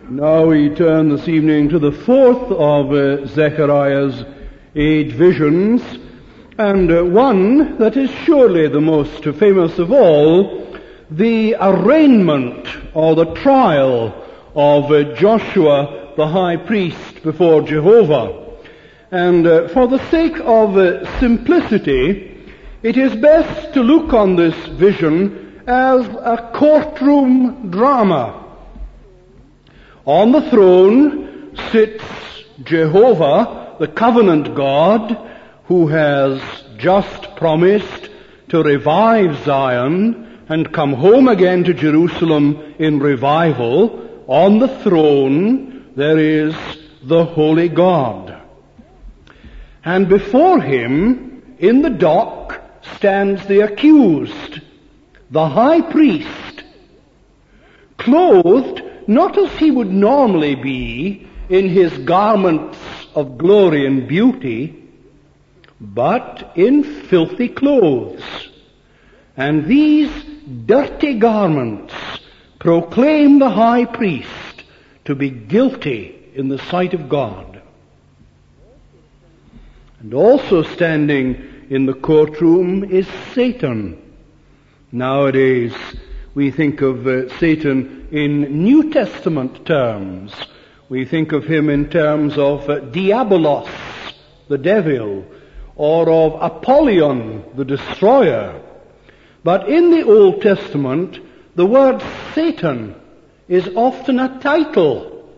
Now we turn this evening to the fourth of Zechariah's 8 visions, and one that is surely the most famous of all, the arraignment or the trial of Joshua the high priest before Jehovah. And for the sake of simplicity, it is best to look on this vision as a courtroom drama. On the throne sits Jehovah, the covenant God, who has just promised to revive Zion and come home again to Jerusalem in revival. On the throne there is the holy God. And before him, in the dock, stands the accused, the high priest, clothed not as he would normally be in his garments of glory and beauty, but in filthy clothes. And these dirty garments proclaim the high priest to be guilty in the sight of God. And also standing in the courtroom is Satan. Nowadays, we think of Satan in New Testament terms. We think of him in terms of Diabolos, the devil, or of Apollyon, the destroyer. But in the Old Testament, the word Satan is often a title.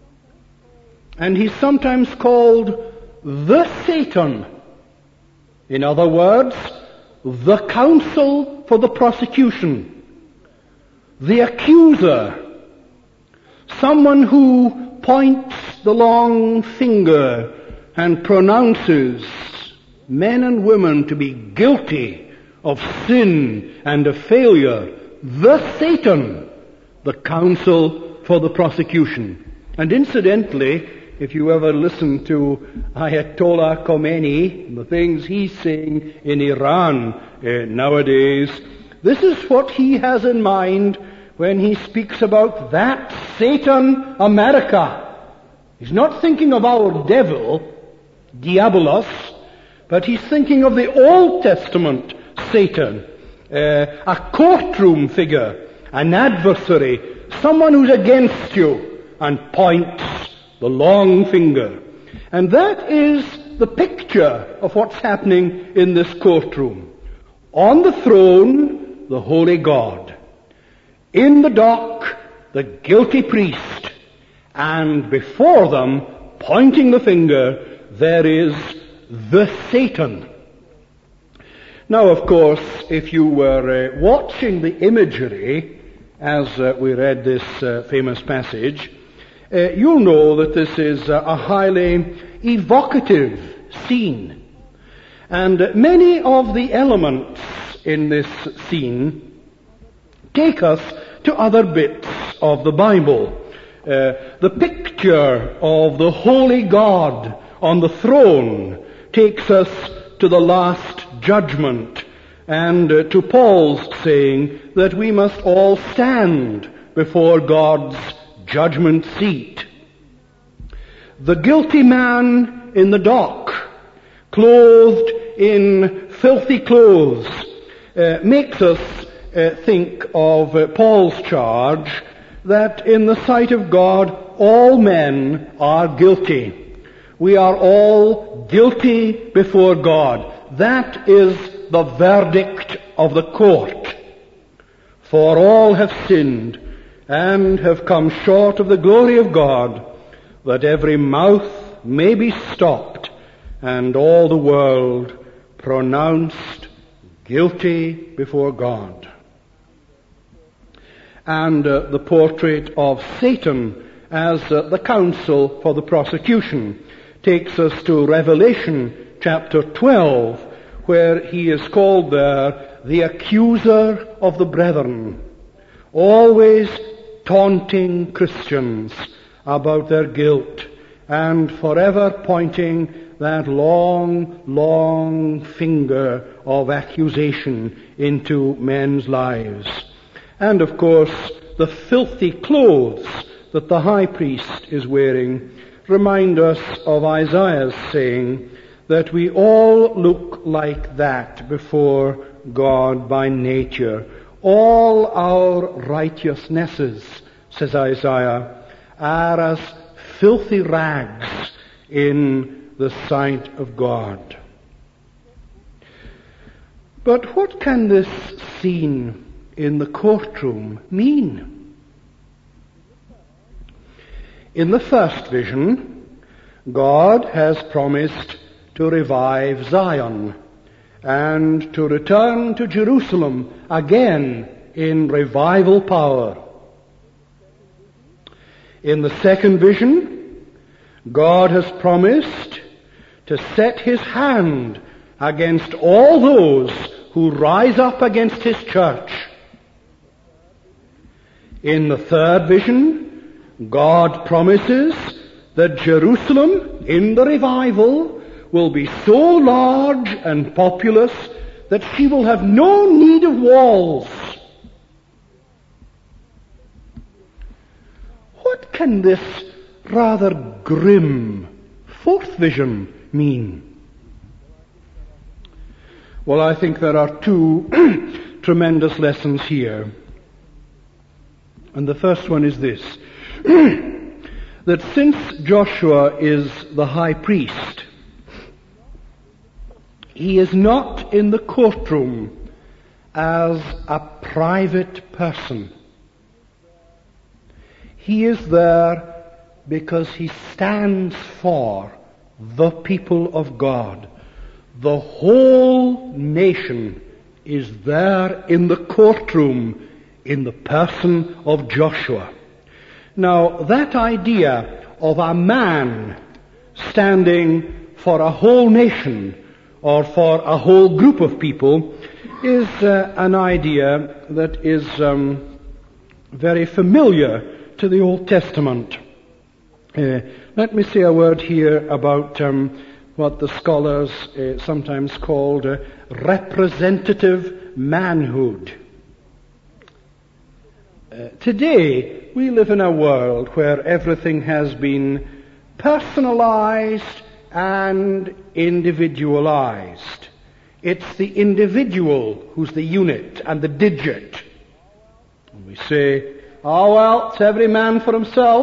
And he's sometimes called the Satan. In other words, the counsel for the prosecution. The accuser, someone who points the long finger and pronounces men and women to be guilty of sin and of failure. The Satan, the counsel for the prosecution. And incidentally, if you ever listen to Ayatollah Khomeini, the things he's saying in Iran nowadays, this is what he has in mind when he speaks about that Satan America. He's not thinking of our devil, Diabolos, but he's thinking of the Old Testament Satan, a courtroom figure, an adversary, someone who's against you and points the long finger. And that is the picture of what's happening in this courtroom. On the throne, the holy God. In the dock, the guilty priest. And before them, pointing the finger, there is the Satan. Now, of course, if you were watching the imagery as we read this famous passage, you'll know that this is a highly evocative scene. And many of the elements in this scene take us to other bits of the Bible. The picture of the holy God on the throne takes us to the last judgment and to Paul's saying that we must all stand before God's judgment seat. The guilty man in the dock, clothed in filthy clothes, makes us think of Paul's charge that in the sight of God all men are guilty. We are all guilty before God. That is the verdict of the court. For all have sinned and have come short of the glory of God, that every mouth may be stopped and all the world pronounced guilty before God. And the portrait of Satan as the counsel for the prosecution takes us to Revelation chapter 12, where he is called there the accuser of the brethren, always taunting Christians about their guilt and forever pointing that long, long finger of accusation into men's lives. And of course, the filthy clothes that the high priest is wearing remind us of Isaiah's saying that we all look like that before God by nature. All our righteousnesses, says Isaiah, are as filthy rags in the sight of God. But what can this scene in the courtroom mean? In the first vision, God has promised to revive Zion and to return to Jerusalem again in revival power. In the second vision, God has promised to set his hand against all those who rise up against his church. In the third vision, God promises that Jerusalem in the revival will be so large and populous that she will have no need of walls. What can this rather grim fourth vision mean? Well, I think there are two tremendous lessons here. And the first one is this, that since Joshua is the high priest, he is not in the courtroom as a private person. He is there because he stands for the people of God. The whole nation is there in the courtroom in the person of Joshua. Now, that idea of a man standing for a whole nation or for a whole group of people is an idea that is very familiar to the Old Testament. Let me say a word here about what the scholars sometimes called representative manhood. Today, we live in a world where everything has been personalized and individualized. It's the individual who's the unit and the digit. And we say, oh well, it's every man for himself.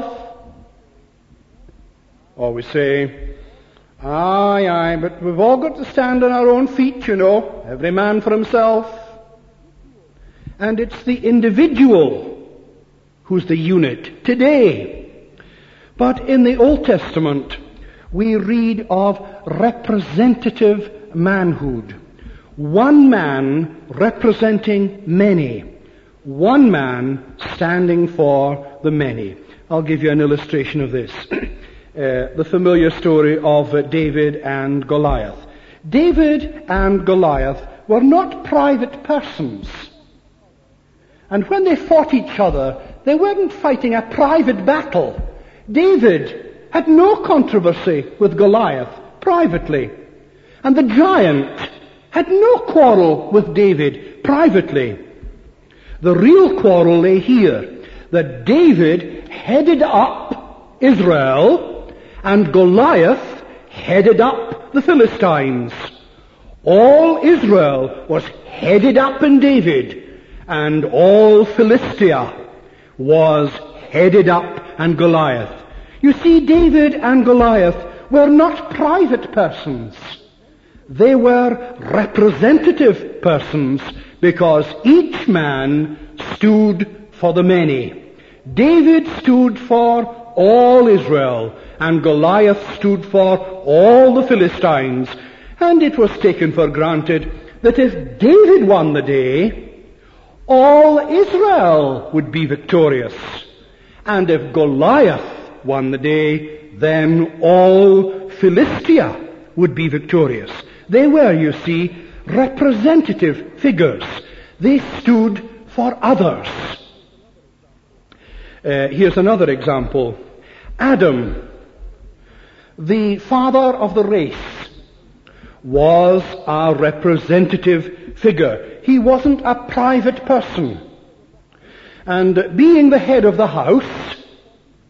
Or we say, aye, but we've all got to stand on our own feet, you know, every man for himself. And it's the individual who's the unit today. But in the Old Testament, we read of representative manhood. One man representing many. One man standing for the many. I'll give you an illustration of this. The familiar story of David and Goliath. David and Goliath were not private persons. And when they fought each other, they weren't fighting a private battle. David had no controversy with Goliath privately. And the giant had no quarrel with David privately. The real quarrel lay here, that David headed up Israel and Goliath headed up the Philistines. All Israel was headed up in David, and all Philistia was headed up in Goliath. You see, David and Goliath were not private persons. They were representative persons because each man stood for the many. David stood for all Israel, and Goliath stood for all the Philistines. And it was taken for granted that if David won the day, all Israel would be victorious. And if Goliath won the day, then all Philistia would be victorious. They were, you see, representative figures. They stood for others. Here's another example. Adam, the father of the race, was a representative figure. He wasn't a private person. And being the head of the house,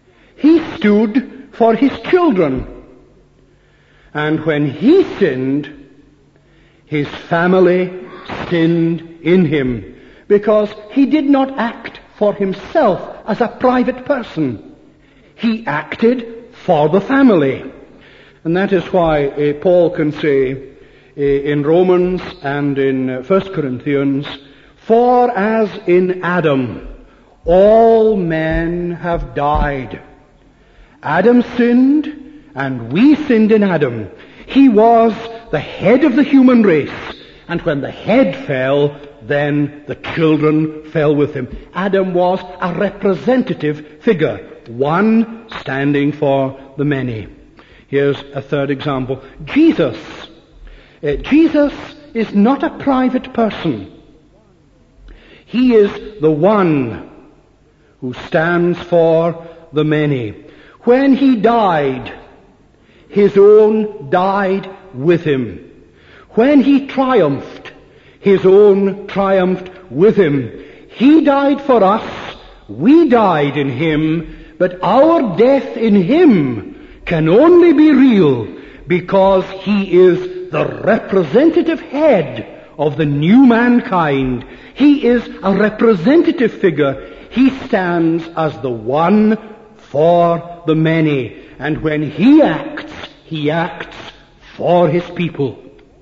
stood for his children. And when he sinned, his family sinned in him, because he did not act for himself as a private person. He acted for the family. And that is why Paul can say in Romans and in 1 Corinthians, "For as in Adam all men have died." Adam sinned, and we sinned in Adam. He was the head of the human race, and when the head fell, then the children fell with him. Adam was a representative figure, one standing for the many. Here's a third example. Jesus. Jesus is not a private person. He is the one who stands for the many. When he died, his own died with him. When he triumphed, his own triumphed with him. He died for us, we died in him, but our death in him can only be real because he is the representative head of the new mankind. He is a representative figure. He stands as the one for the many. And when he acts for his people.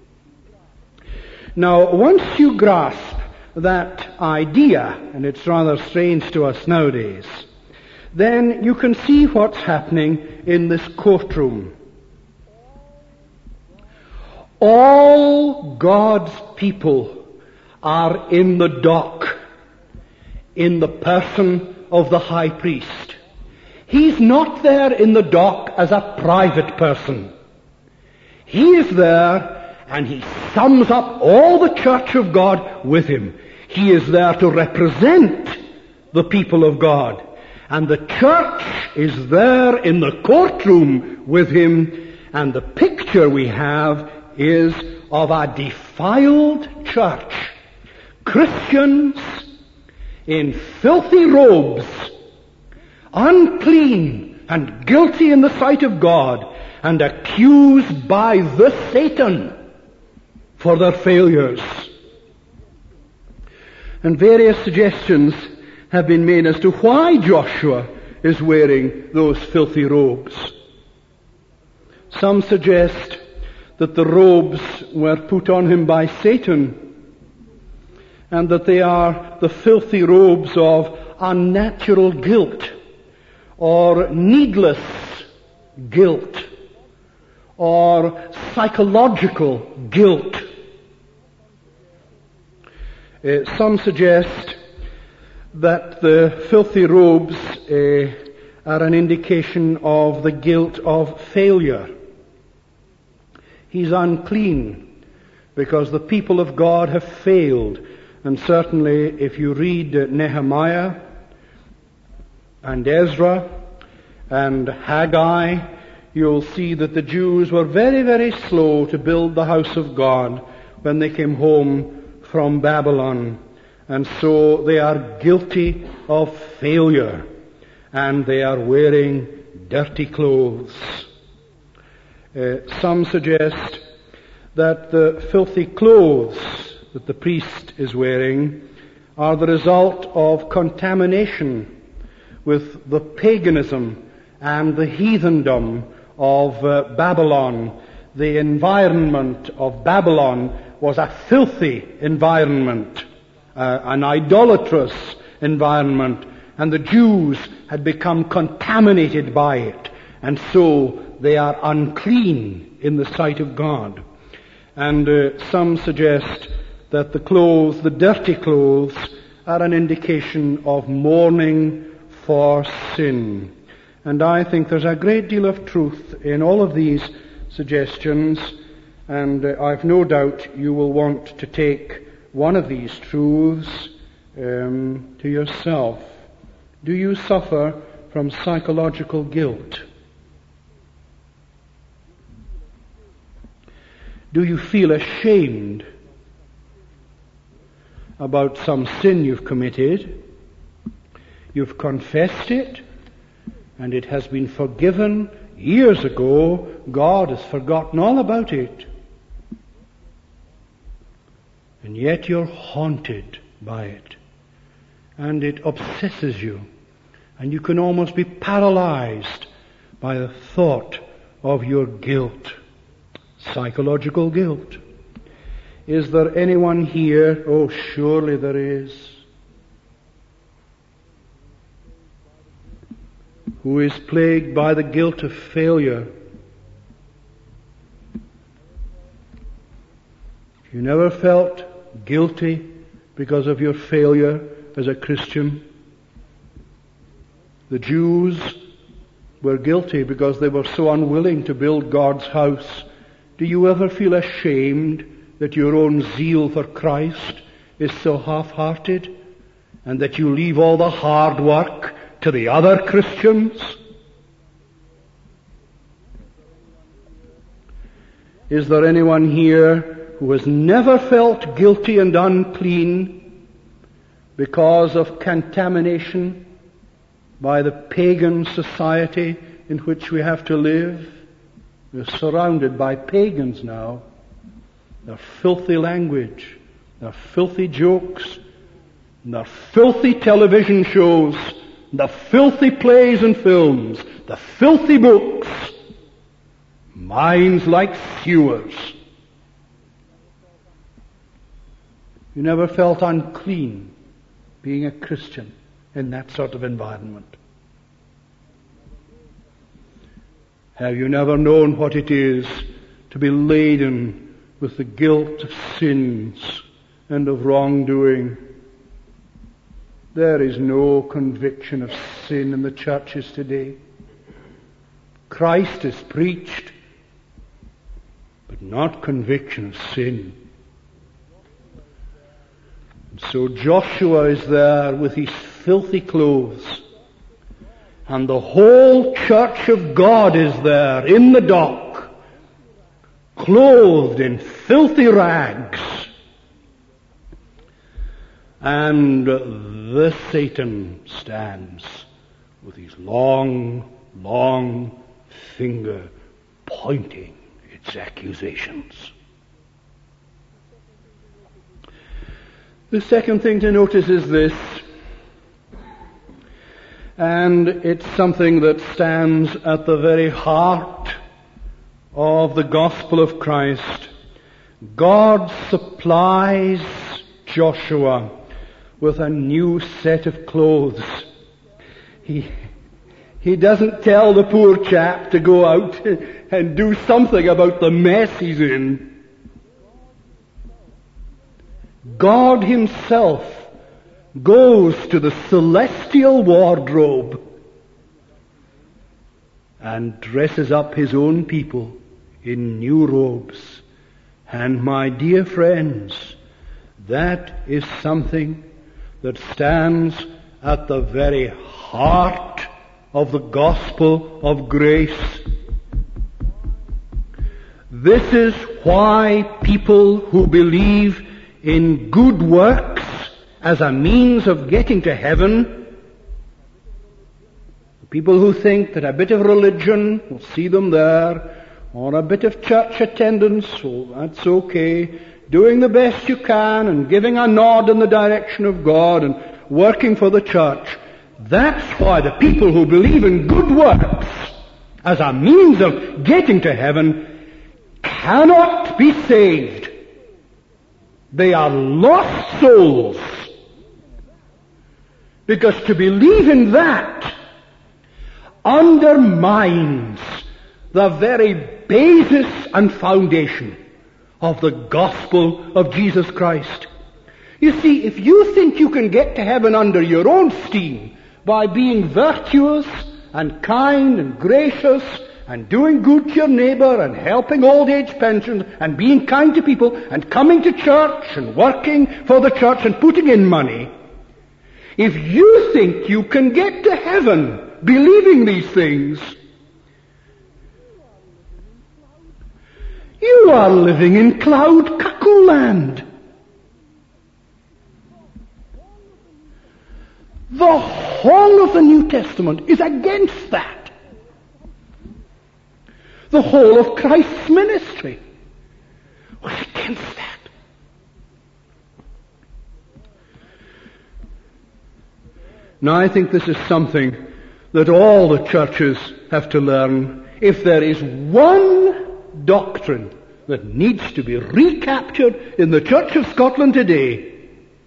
Now, once you grasp that idea, and it's rather strange to us nowadays, then you can see what's happening in this courtroom. All God's people are in the dock, in the person of the high priest. He's not there in the dock as a private person. He is there, and he sums up all the church of God with him. He is there to represent the people of God. And the church is there in the courtroom with him, and the picture we have is of a defiled church. Christians in filthy robes, unclean and guilty in the sight of God, and accused by the Satan for their failures. And various suggestions have been made as to why Joshua is wearing those filthy robes. Some suggest that the robes were put on him by Satan, and that they are the filthy robes of unnatural guilt, or needless guilt, or psychological guilt. Some suggest that the filthy robes are an indication of the guilt of failure. He's unclean because the people of God have failed. And certainly if you read Nehemiah and Ezra and Haggai, you'll see that the Jews were very, very slow to build the house of God when they came home from Babylon. And so they are guilty of failure, and they are wearing dirty clothes. Some suggest that the filthy clothes that the priest is wearing are the result of contamination with the paganism and the heathendom of Babylon. The environment of Babylon was a filthy environment, an idolatrous environment, and the Jews had become contaminated by it, and so they are unclean in the sight of God. And some suggest that the clothes, the dirty clothes, are an indication of mourning for sin. And I think there's a great deal of truth in all of these suggestions, and I've no doubt you will want to take one of these truths to yourself. Do you suffer from psychological guilt? Do you feel ashamed about some sin you've committed? You've confessed it, and it has been forgiven years ago. God has forgotten all about it. And yet you're haunted by it. And it obsesses you. And you can almost be paralyzed by the thought of your guilt. Psychological guilt. Is there anyone here? Oh, surely there is. Who is plagued by the guilt of failure. You never felt guilty because of your failure as a Christian. The Jews were guilty because they were so unwilling to build God's house. Do you ever feel ashamed that your own zeal for Christ is so half-hearted, and that you leave all the hard work to the other Christians? Is there anyone here who has never felt guilty and unclean because of contamination by the pagan society in which we have to live? We're surrounded by pagans now. Their filthy language, their filthy jokes, their filthy television shows, the filthy plays and films, the filthy books, minds like sewers. You never felt unclean being a Christian in that sort of environment. Have you never known what it is to be laden with the guilt of sins and of wrongdoing? There is no conviction of sin in the churches today. Christ is preached, but not conviction of sin. And so Joshua is there with his filthy clothes, and the whole church of God is there in the dock, clothed in filthy rags. And the Satan stands with his long, long finger pointing its accusations. The second thing to notice is this, and it's something that stands at the very heart of the gospel of Christ. God supplies Joshua with a new set of clothes. He doesn't tell the poor chap to go out and do something about the mess he's in. God himself goes to the celestial wardrobe and dresses up his own people in new robes. And my dear friends, that is something that stands at the very heart of the gospel of grace. This is why people who believe in good works as a means of getting to heaven, people who think that a bit of religion will see them there, or a bit of church attendance, well, that's okay, doing the best you can and giving a nod in the direction of God and working for the church. That's why the people who believe in good works as a means of getting to heaven cannot be saved. They are lost souls. Because to believe in that undermines the very basis and foundation of the gospel of Jesus Christ. You see, if you think you can get to heaven under your own steam by being virtuous and kind and gracious and doing good to your neighbor and helping old age pensions and being kind to people and coming to church and working for the church and putting in money, if you think you can get to heaven believing these things, you are living in cloud cuckoo land. The whole of the New Testament is against that. The whole of Christ's ministry was against that. Now I think this is something that all the churches have to learn. If there is one doctrine that needs to be recaptured in the Church of Scotland today,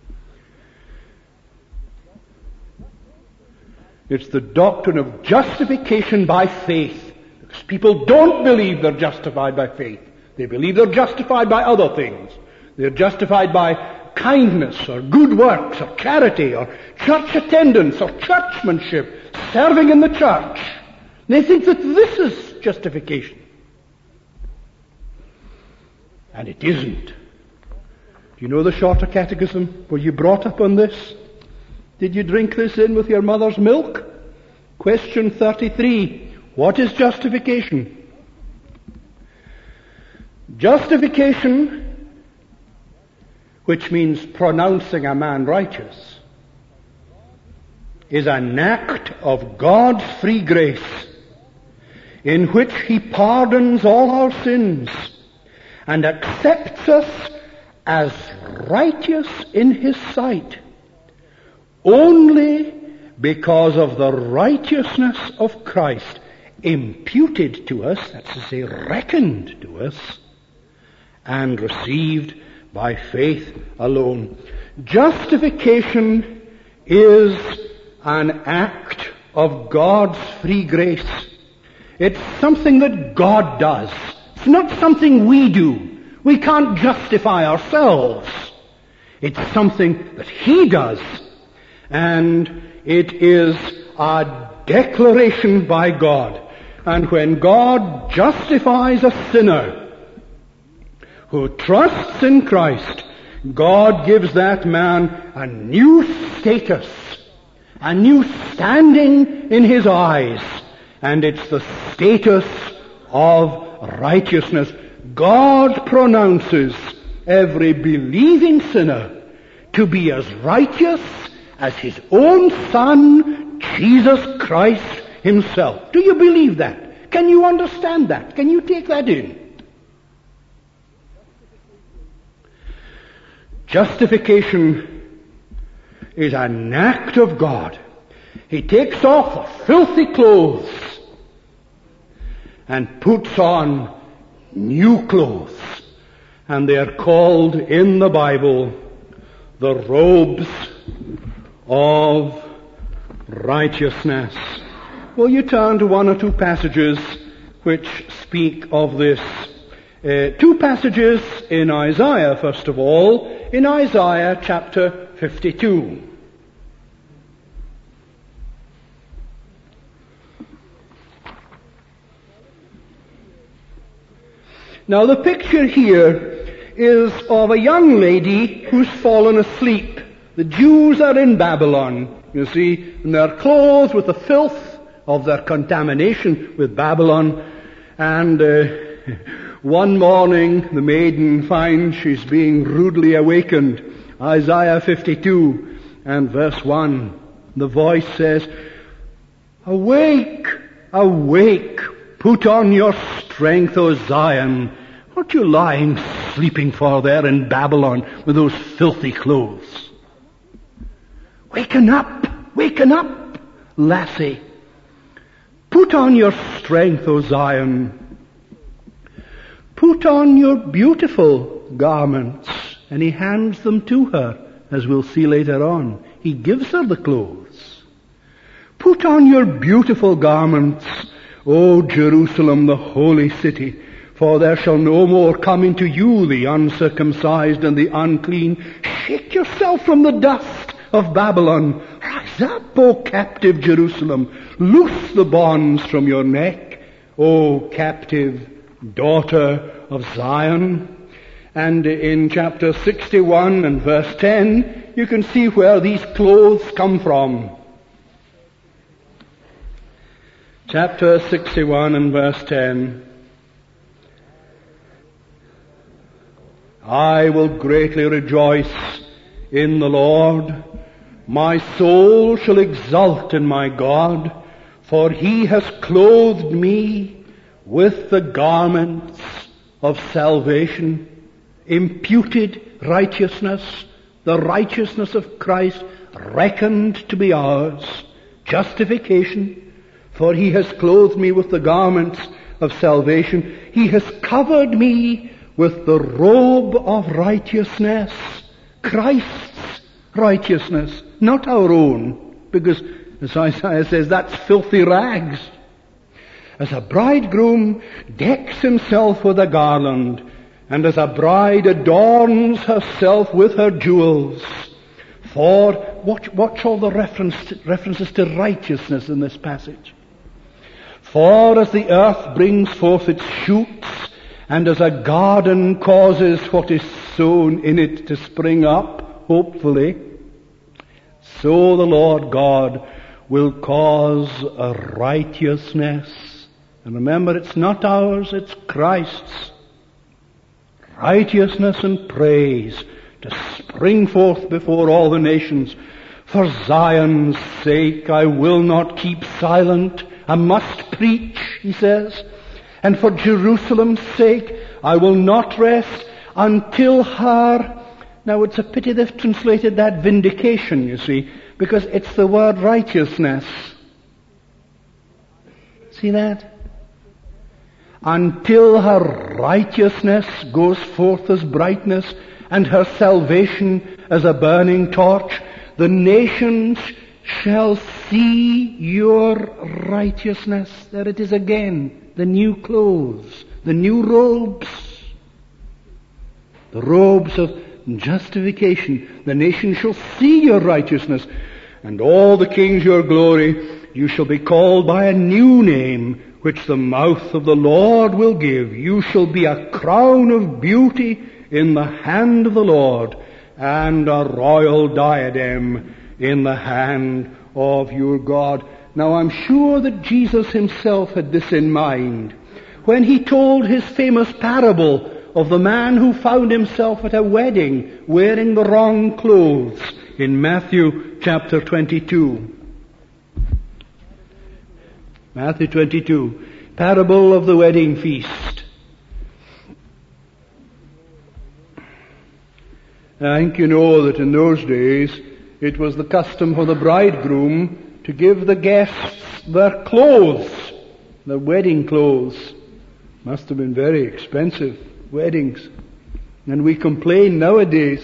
it's the doctrine of justification by faith. Because people don't believe they're justified by faith. They believe they're justified by other things. They're justified by kindness or good works or charity or church attendance or churchmanship, serving in the church. They think that this is justification. And it isn't. Do you know the Shorter Catechism? Were you brought up on this? Did you drink this in with your mother's milk? Question 33. What is justification? Justification, which means pronouncing a man righteous, is an act of God's free grace in which He pardons all our sins and accepts us as righteous in His sight only because of the righteousness of Christ imputed to us, that's to say reckoned to us, and received by faith alone. Justification is an act of God's free grace. It's something that God does. It's not something we do. We can't justify ourselves. It's something that He does. And it is a declaration by God. And when God justifies a sinner who trusts in Christ, God gives that man a new status, a new standing in His eyes, and it's the status of righteousness. God pronounces every believing sinner to be as righteous as His own Son, Jesus Christ Himself. Do you believe that? Can you understand that? Can you take that in? Justification is an act of God. He takes off the filthy clothes and puts on new clothes. And they are called in the Bible the robes of righteousness. Will you turn to one or two passages which speak of this? Two passages in Isaiah, first of all. In Isaiah chapter 52. Now the picture here is of a young lady who's fallen asleep. The Jews are in Babylon, you see, and they're clothed with the filth of their contamination with Babylon. And one morning the maiden finds she's being rudely awakened. Isaiah 52 and verse 1. The voice says, "Awake, awake, put on your strength, O Zion. What are you lying, sleeping for there in Babylon with those filthy clothes? Waken up, lassie. Put on your strength, O Zion. Put on your beautiful garments." And he hands them to her, as we'll see later on. He gives her the clothes. Put on your beautiful garments, O Jerusalem, the holy city, for there shall no more come into you the uncircumcised and the unclean. Shake yourself from the dust of Babylon. Rise up, O captive Jerusalem. Loose the bonds from your neck, O captive daughter of Zion. And in chapter 61 and verse 10, you can see where these clothes come from. Chapter 61 and verse 10. "I will greatly rejoice in the Lord. My soul shall exult in my God, for he has clothed me with the garments of salvation, imputed righteousness, the righteousness of Christ reckoned to be ours, justification, for he has clothed me with the garments of salvation. He has covered me with the robe of righteousness, Christ's righteousness, not our own, because as Isaiah says, that's filthy rags. As a bridegroom decks himself with a garland, and as a bride adorns herself with her jewels, for, watch all the references to righteousness in this passage. For as the earth brings forth its shoots, and as a garden causes what is sown in it to spring up, hopefully, so the Lord God will cause a righteousness. And remember, it's not ours, it's Christ's. Righteousness and praise to spring forth before all the nations. For Zion's sake I will not keep silent. I must preach, he says. And for Jerusalem's sake I will not rest until her... Now it's a pity they've translated that vindication, you see, because it's the word righteousness. See that? Until her righteousness goes forth as brightness, and her salvation as a burning torch, the nations shall see your righteousness. There it is again, the new clothes, the new robes, the robes of justification. The nations shall see your righteousness, and all the kings your glory. You shall be called by a new name, which the mouth of the Lord will give. You shall be a crown of beauty in the hand of the Lord, and a royal diadem in the hand of your God. Now I'm sure that Jesus himself had this in mind when he told his famous parable of the man who found himself at a wedding wearing the wrong clothes in Matthew chapter 22. Matthew 22, parable of the wedding feast. I think you know that in those days it was the custom for the bridegroom to give the guests their clothes, their wedding clothes. Must have been very expensive weddings. And we complain nowadays.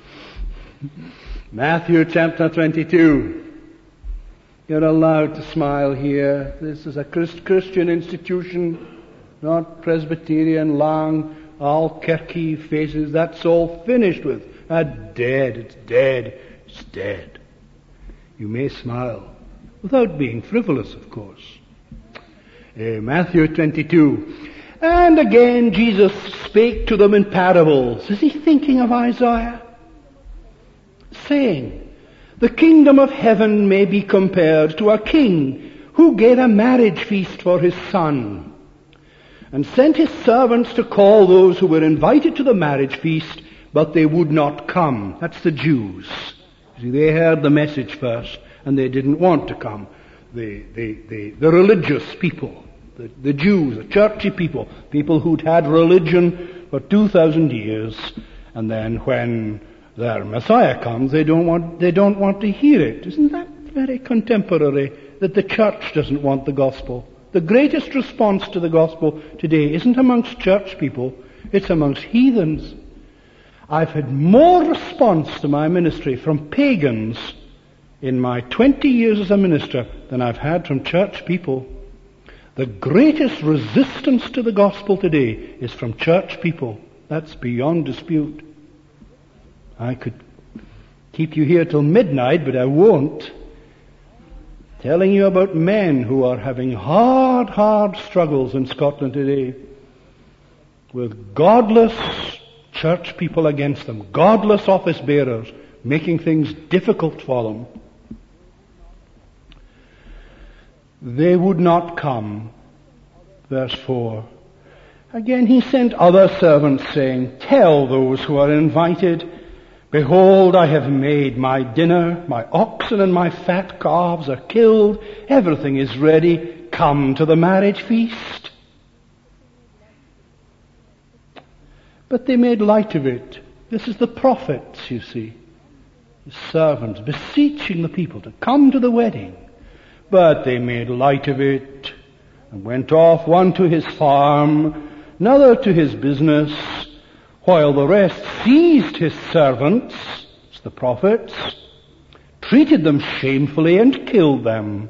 Matthew chapter 22. You're allowed to smile here. This is a Christian institution, not Presbyterian, long, all kirky faces. That's all finished with. Dead. It's dead. It's dead. You may smile, without being frivolous, of course. Matthew 22. And again Jesus spake to them in parables. Is he thinking of Isaiah? Saying, the kingdom of heaven may be compared to a king who gave a marriage feast for his son, and sent his servants to call those who were invited to the marriage feast, but they would not come. That's the Jews. See, they heard the message first, and they didn't want to come. The religious people, the Jews, the churchy people who'd had religion for 2,000 years, and then when their Messiah comes, they don't want to hear it. Isn't that very contemporary, that the church doesn't want the gospel? The greatest response to the gospel today isn't amongst church people, it's amongst heathens. I've had more response to my ministry from pagans in my 20 years as a minister than I've had from church people. The greatest resistance to the gospel today is from church people. That's beyond dispute. I could keep you here till midnight, but I won't. Telling you about men who are having hard struggles in Scotland today with godless church people against them, godless office bearers, making things difficult for them. They would not come. Verse 4. Again he sent other servants, saying, tell those who are invited, Behold, I have made my dinner, my oxen and my fat calves are killed, everything is ready, come to the marriage feast. But they made light of it. This is the prophets, you see, the servants beseeching the people to come to the wedding. But they made light of it and went off, one to his farm, another to his business, while the rest seized his servants, it's the prophets, treated them shamefully and killed them.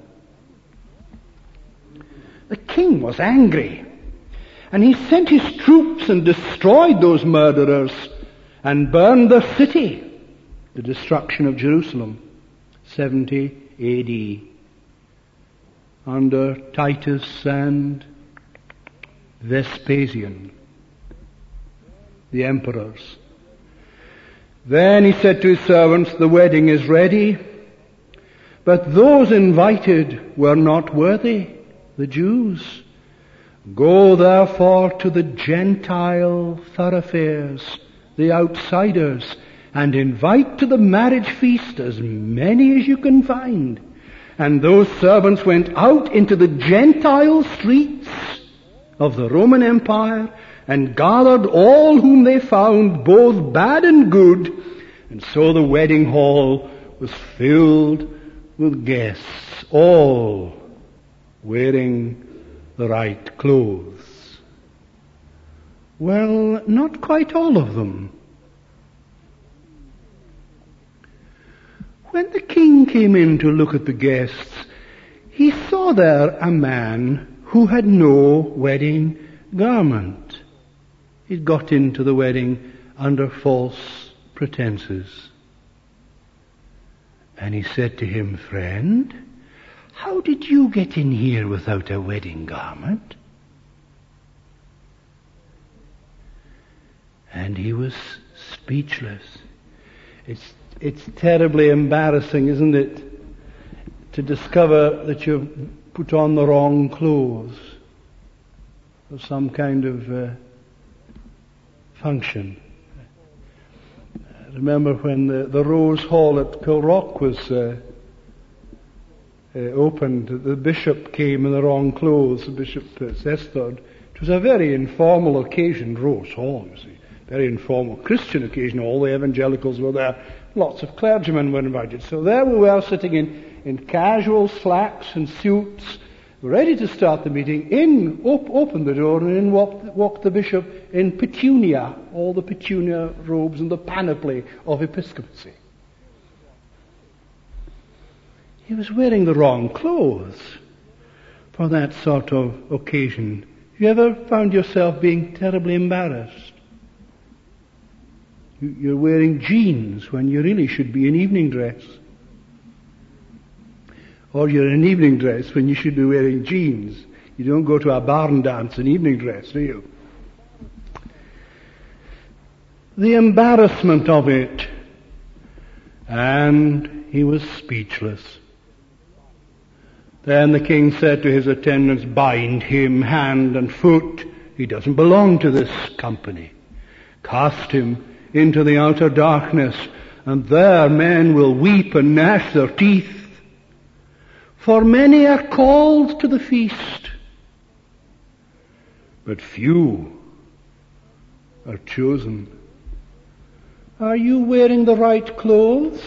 The king was angry, and he sent his troops and destroyed those murderers and burned their city, the destruction of Jerusalem, 70 A.D., under Titus and Vespasian, the emperors. Then he said to his servants, the wedding is ready, but those invited were not worthy, the Jews. Go therefore to the Gentile thoroughfares, the outsiders, and invite to the marriage feast as many as you can find. And those servants went out into the Gentile streets of the Roman Empire and gathered all whom they found, both bad and good, and so the wedding hall was filled with guests, all wearing the right clothes. Well, not quite all of them. When the king came in to look at the guests, he saw there a man who had no wedding garment. He'd got into the wedding under false pretenses. And he said to him, friend, how did you get in here without a wedding garment? And he was speechless. It's terribly embarrassing, isn't it, to discover that you've put on the wrong clothes for some kind of function. I remember when the Rose Hall at Kilrock was opened, the bishop came in the wrong clothes, the Bishop Sestard. It was a very informal occasion, Rose Hall, you see. Very informal Christian occasion. All the evangelicals were there. Lots of clergymen were invited. So there we were sitting in casual slacks and suits, ready to start the meeting. In opened the door, and in walked the bishop in petunia, all the petunia robes and the panoply of episcopacy. He was wearing the wrong clothes for that sort of occasion. You ever found yourself being terribly embarrassed? You're wearing jeans when you really should be in evening dress. Or you're in evening dress when you should be wearing jeans. You don't go to a barn dance in evening dress, do you? The embarrassment of it. And he was speechless. Then the king said to his attendants, bind him hand and foot. He doesn't belong to this company. Cast him into the outer darkness, and there men will weep and gnash their teeth. For many are called to the feast, but few are chosen. Are you wearing the right clothes?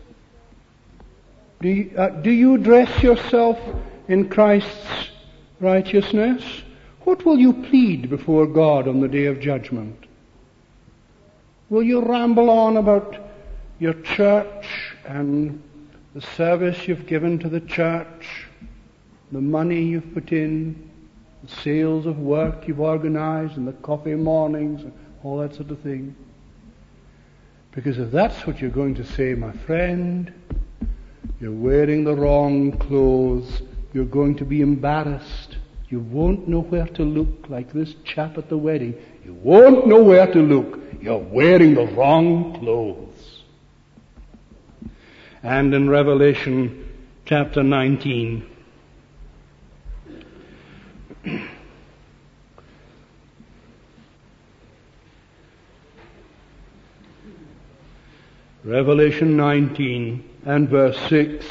Do you dress yourself in Christ's righteousness? What will you plead before God on the day of judgment? Will you ramble on about your church and the service you've given to the church, the money you've put in, the sales of work you've organized, and the coffee mornings, and all that sort of thing? Because if that's what you're going to say, my friend, you're wearing the wrong clothes. You're going to be embarrassed. You won't know where to look, like this chap at the wedding. You won't know where to look. You're wearing the wrong clothes. And in Revelation chapter 19, Revelation 19 and verse 6.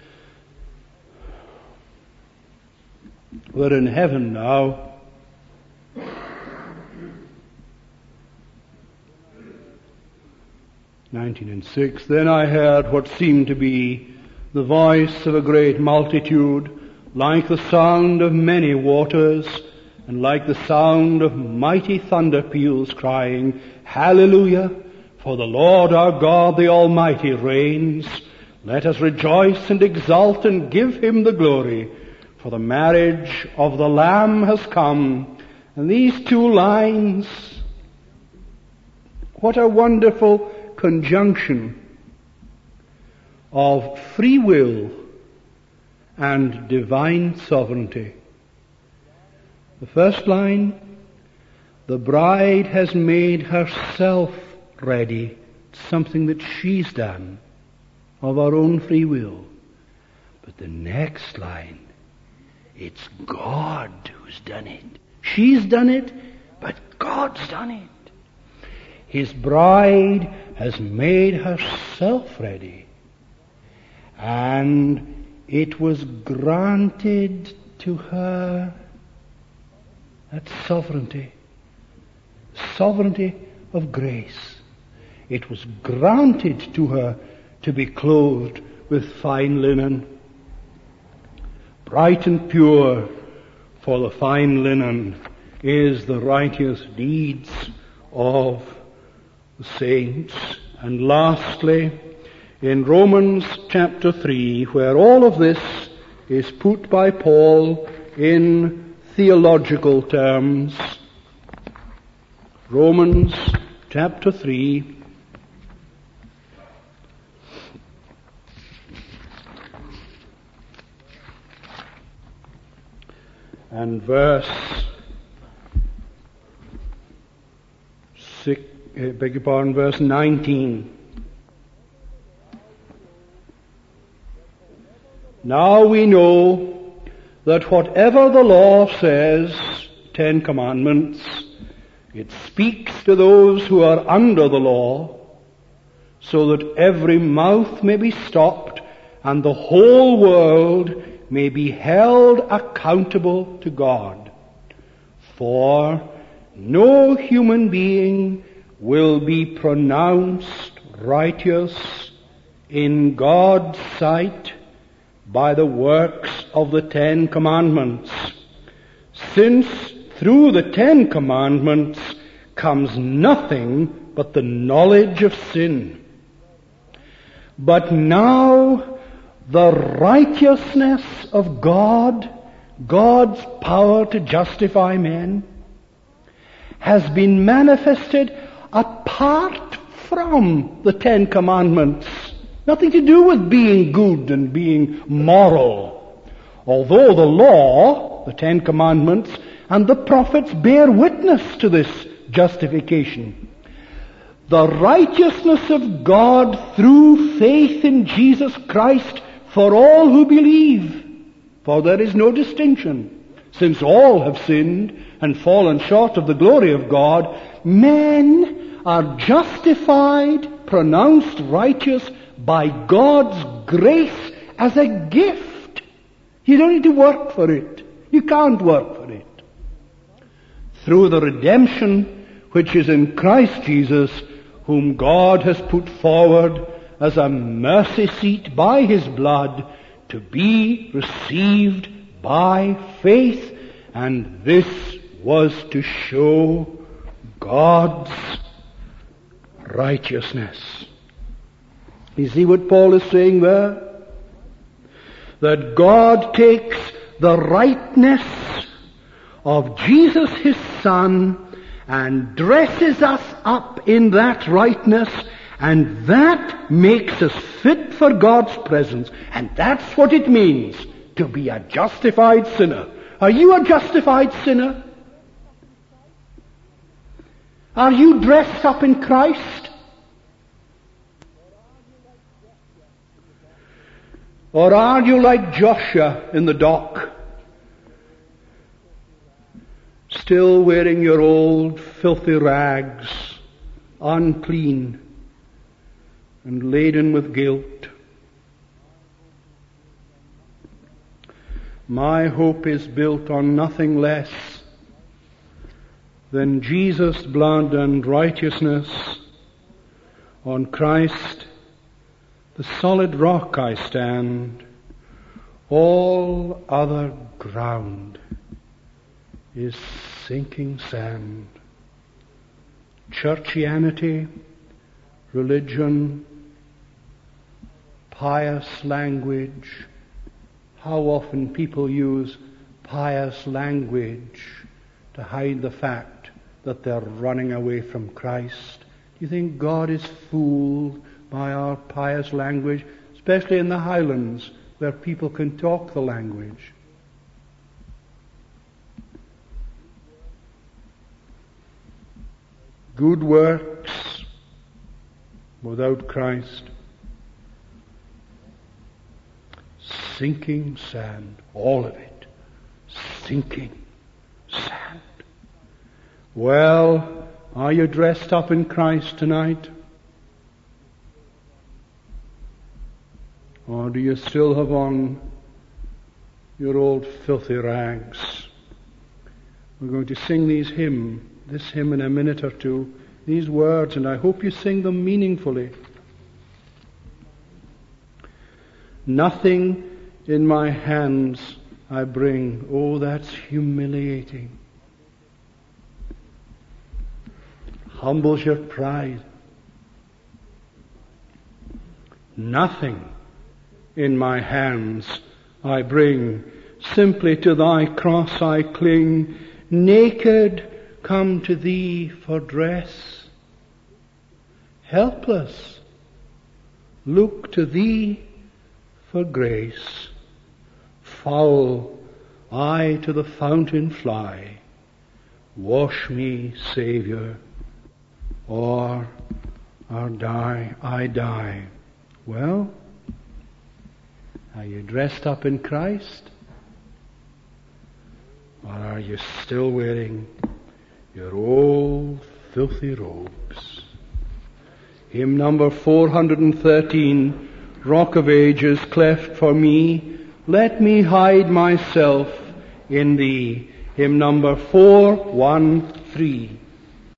We're in heaven now. (19:6). Then I heard what seemed to be the voice of a great multitude, like the sound of many waters, and like the sound of mighty thunder peals, crying, Hallelujah! For the Lord our God, the Almighty, reigns. Let us rejoice and exult and give him the glory. For the marriage of the Lamb has come. And these two lines, what a wonderful conjunction of free will and divine sovereignty. The first line, the bride has made herself ready. It's something that she's done of her own free will. But the next line, it's God who's done it. She's done it, but God's done it. His bride has made herself ready. And it was granted to her. That's sovereignty. Sovereignty of grace. It was granted to her to be clothed with fine linen, bright and pure, for the fine linen is the righteous deeds of the saints. And lastly, in Romans chapter 3, where all of this is put by Paul in theological terms, Romans chapter 3, and verse 19. Now we know that whatever the law says, 10 Commandments, it speaks to those who are under the law, so that every mouth may be stopped and the whole world may be held accountable to God. For no human being will be pronounced righteous in God's sight by the works of the 10 Commandments, since through the 10 Commandments comes nothing but the knowledge of sin. But now the righteousness of God, God's power to justify men, has been manifested apart from the 10 Commandments. Nothing to do with being good and being moral. Although the law, the 10 Commandments, and the prophets bear witness to this justification. The righteousness of God through faith in Jesus Christ for all who believe. For there is no distinction. Since all have sinned and fallen short of the glory of God, men are justified, pronounced righteous by God's grace as a gift. You don't need to work for it. You can't work for it. Through the redemption which is in Christ Jesus, whom God has put forward as a mercy seat by his blood to be received by faith, and this was to show God's righteousness. You see what Paul is saying there? That God takes the rightness of Jesus his Son and dresses us up in that rightness, and that makes us fit for God's presence. And that's what it means to be a justified sinner. Are you a justified sinner? Are you dressed up in Christ? Or are you like Joshua in the dock, still wearing your old filthy rags, unclean, and laden with guilt. My hope is built on nothing less than Jesus' blood and righteousness. On Christ, the solid rock I stand. All other ground is sinking sand. Churchianity, religion, pious language. How often people use pious language to hide the fact that they're running away from Christ. Do you think God is fooled by our pious language, especially in the Highlands where people can talk the language? Good works without Christ, sinking sand, all of it, sinking sand. Well, are you dressed up in Christ tonight? Or do you still have on your old filthy rags? We're going to sing this hymn in a minute or two, these words, and I hope you sing them meaningfully. Nothing in my hands I bring. Oh, that's humiliating. Humbles your pride. Nothing in my hands I bring. Simply to thy cross I cling. Naked come to thee for dress. Helpless look to thee for grace. Foul I to the fountain fly. Wash me, Saviour, or I die. Well, are you dressed up in Christ? Or are you still wearing your old filthy robes? Hymn number 413, Rock of Ages, cleft for me, let me hide myself in thee. Hymn number 413.